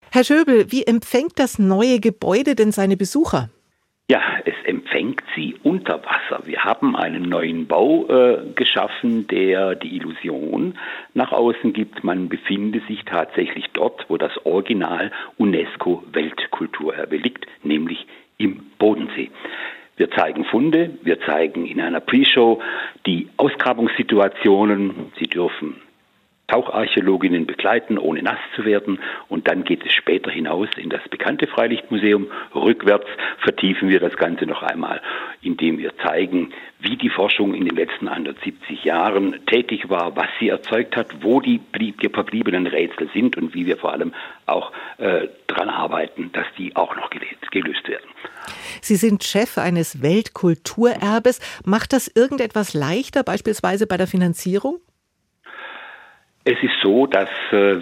Herr Schöbel, wie empfängt das neue Gebäude denn seine Besucher? Ja, es empfängt sie unter Wasser. Wir haben einen neuen Bau geschaffen, der die Illusion nach außen gibt, man befinde sich tatsächlich dort, wo das Original UNESCO-Weltkulturerbe liegt, nämlich im Bodensee. Wir zeigen Funde, wir zeigen in einer Pre-Show die Ausgrabungssituationen. Sie dürfen Taucharchäologinnen begleiten, ohne nass zu werden. Und dann geht es später hinaus in das bekannte Freilichtmuseum. Rückwärts vertiefen wir das Ganze noch einmal, indem wir zeigen, wie die Forschung in den letzten 170 Jahren tätig war, was sie erzeugt hat, wo die verbliebenen Rätsel sind und wie wir vor allem auch daran arbeiten, dass die auch noch gelöst werden. Sie sind Chef eines Weltkulturerbes. Macht das irgendetwas leichter, beispielsweise bei der Finanzierung? Es ist so, dass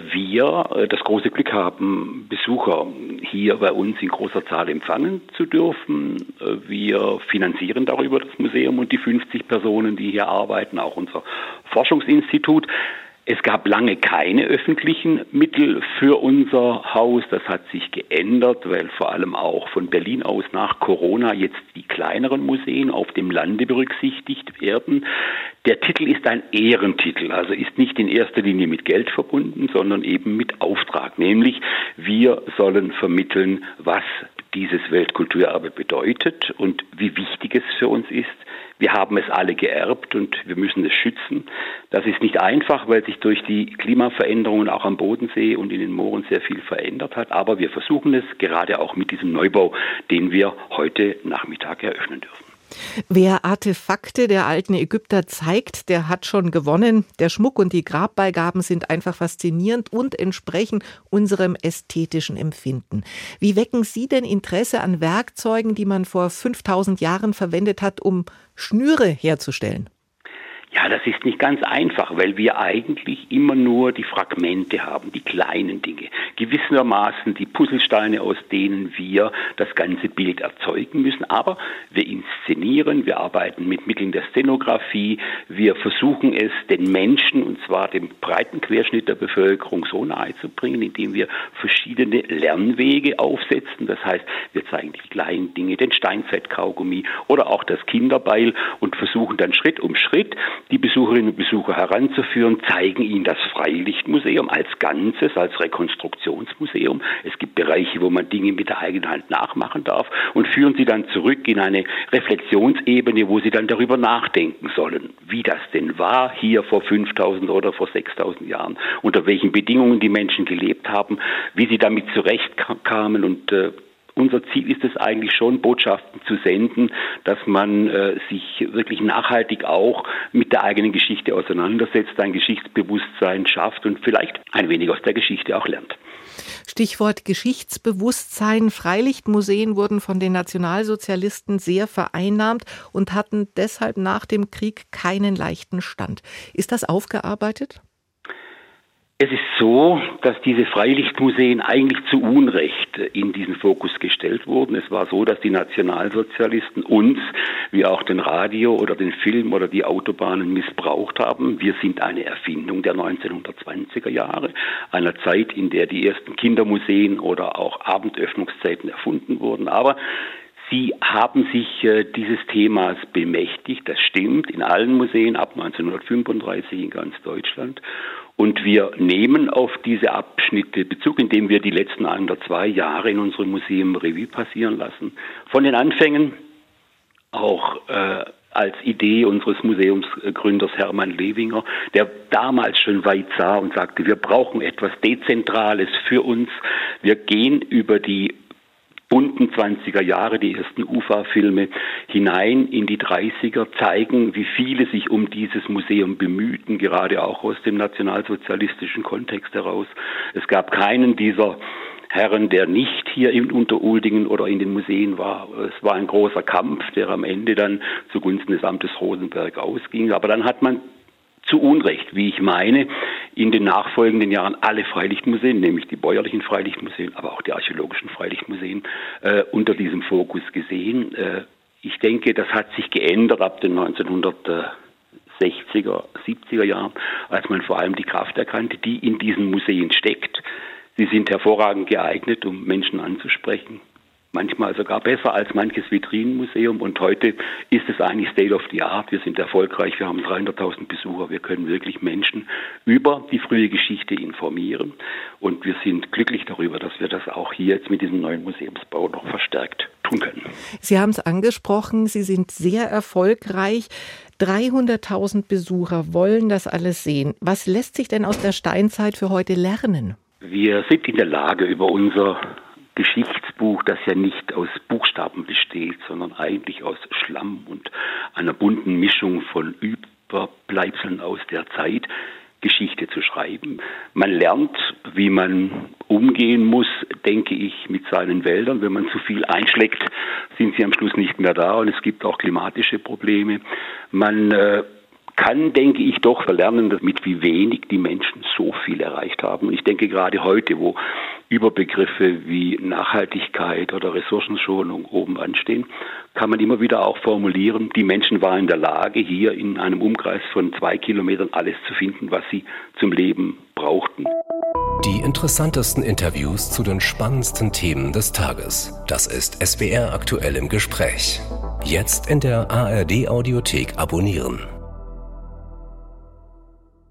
wir das große Glück haben, Besucher hier bei uns in großer Zahl empfangen zu dürfen. Wir finanzieren darüber das Museum und die 50 Personen, die hier arbeiten, auch unser Forschungsinstitut. Es gab lange keine öffentlichen Mittel für unser Haus. Das hat sich geändert, weil vor allem auch von Berlin aus nach Corona jetzt die kleineren Museen auf dem Lande berücksichtigt werden. Der Titel ist ein Ehrentitel, also ist nicht in erster Linie mit Geld verbunden, sondern eben mit Auftrag. Nämlich, wir sollen vermitteln, was dieses Weltkulturerbe bedeutet und wie wichtig es für uns ist. Wir haben es alle geerbt und wir müssen es schützen. Das ist nicht einfach, weil sich durch die Klimaveränderungen auch am Bodensee und in den Mooren sehr viel verändert hat. Aber wir versuchen es gerade auch mit diesem Neubau, den wir heute Nachmittag eröffnen dürfen. Wer Artefakte der alten Ägypter zeigt, der hat schon gewonnen. Der Schmuck und die Grabbeigaben sind einfach faszinierend und entsprechen unserem ästhetischen Empfinden. Wie wecken Sie denn Interesse an Werkzeugen, die man vor 5000 Jahren verwendet hat, um Schnüre herzustellen? Ja, das ist nicht ganz einfach, weil wir eigentlich immer nur die Fragmente haben, die kleinen Dinge. Gewissermaßen die Puzzlesteine, aus denen wir das ganze Bild erzeugen müssen. Aber wir inszenieren, wir arbeiten mit Mitteln der Szenografie. Wir versuchen es den Menschen, und zwar dem breiten Querschnitt der Bevölkerung, so nahe zu bringen, indem wir verschiedene Lernwege aufsetzen. Das heißt, wir zeigen die kleinen Dinge, den Steinzeitkaugummi oder auch das Kinderbeil und versuchen dann Schritt um Schritt die Besucherinnen und Besucher heranzuführen, zeigen ihnen das Freilichtmuseum als Ganzes, als Rekonstruktionsmuseum. Es gibt Bereiche, wo man Dinge mit der eigenen Hand nachmachen darf und führen sie dann zurück in eine Reflexionsebene, wo sie dann darüber nachdenken sollen, wie das denn war hier vor 5000 oder vor 6000 Jahren, unter welchen Bedingungen die Menschen gelebt haben, wie sie damit zurechtkamen und unser Ziel ist es eigentlich schon, Botschaften zu senden, dass man sich wirklich nachhaltig auch mit der eigenen Geschichte auseinandersetzt, ein Geschichtsbewusstsein schafft und vielleicht ein wenig aus der Geschichte auch lernt. Stichwort Geschichtsbewusstsein. Freilichtmuseen wurden von den Nationalsozialisten sehr vereinnahmt und hatten deshalb nach dem Krieg keinen leichten Stand. Ist das aufgearbeitet? Es ist so, dass diese Freilichtmuseen eigentlich zu Unrecht in diesen Fokus gestellt wurden. Es war so, dass die Nationalsozialisten uns, wie auch den Radio oder den Film oder die Autobahnen missbraucht haben. Wir sind eine Erfindung der 1920er Jahre, einer Zeit, in der die ersten Kindermuseen oder auch Abendöffnungszeiten erfunden wurden. Aber Sie haben sich dieses Themas bemächtigt, das stimmt, in allen Museen ab 1935 in ganz Deutschland. Und wir nehmen auf diese Abschnitte Bezug, indem wir die letzten 102 Jahre in unserem Museum Revue passieren lassen. Von den Anfängen auch als Idee unseres Museumsgründers Hermann Lewinger, der damals schon weit sah und sagte, wir brauchen etwas Dezentrales für uns. Wir gehen über die bunten 20er Jahre, die ersten UFA-Filme, hinein in die 30er, zeigen, wie viele sich um dieses Museum bemühten, gerade auch aus dem nationalsozialistischen Kontext heraus. Es gab keinen dieser Herren, der nicht hier in Unteruldingen oder in den Museen war. Es war ein großer Kampf, der am Ende dann zugunsten des Amtes Rosenberg ausging. Aber dann hat man zu Unrecht, wie ich meine, in den nachfolgenden Jahren alle Freilichtmuseen, nämlich die bäuerlichen Freilichtmuseen, aber auch die archäologischen Freilichtmuseen, unter diesem Fokus gesehen. Ich denke, das hat sich geändert ab den 1960er, 70er Jahren, als man vor allem die Kraft erkannte, die in diesen Museen steckt. Sie sind hervorragend geeignet, um Menschen anzusprechen. Manchmal sogar besser als manches Vitrinenmuseum. Und heute ist es eigentlich State of the Art. Wir sind erfolgreich, wir haben 300.000 Besucher. Wir können wirklich Menschen über die frühe Geschichte informieren. Und wir sind glücklich darüber, dass wir das auch hier jetzt mit diesem neuen Museumsbau noch verstärkt tun können. Sie haben es angesprochen, Sie sind sehr erfolgreich. 300.000 Besucher wollen das alles sehen. Was lässt sich denn aus der Steinzeit für heute lernen? Wir sind in der Lage, über unser Geschichtsbuch, das ja nicht aus Buchstaben besteht, sondern eigentlich aus Schlamm und einer bunten Mischung von Überbleibseln aus der Zeit, Geschichte zu schreiben. Man lernt, wie man umgehen muss, denke ich, mit seinen Wäldern. Wenn man zu viel einschlägt, sind sie am Schluss nicht mehr da und es gibt auch klimatische Probleme. Man kann, denke ich, doch verlernen, mit wie wenig die Menschen so viel erreicht haben. Und ich denke gerade heute, wo Überbegriffe wie Nachhaltigkeit oder Ressourcenschonung oben anstehen, kann man immer wieder auch formulieren, die Menschen waren in der Lage, hier in einem Umkreis von 2 Kilometern alles zu finden, was sie zum Leben brauchten. Die interessantesten Interviews zu den spannendsten Themen des Tages. Das ist SWR aktuell im Gespräch. Jetzt in der ARD Audiothek abonnieren.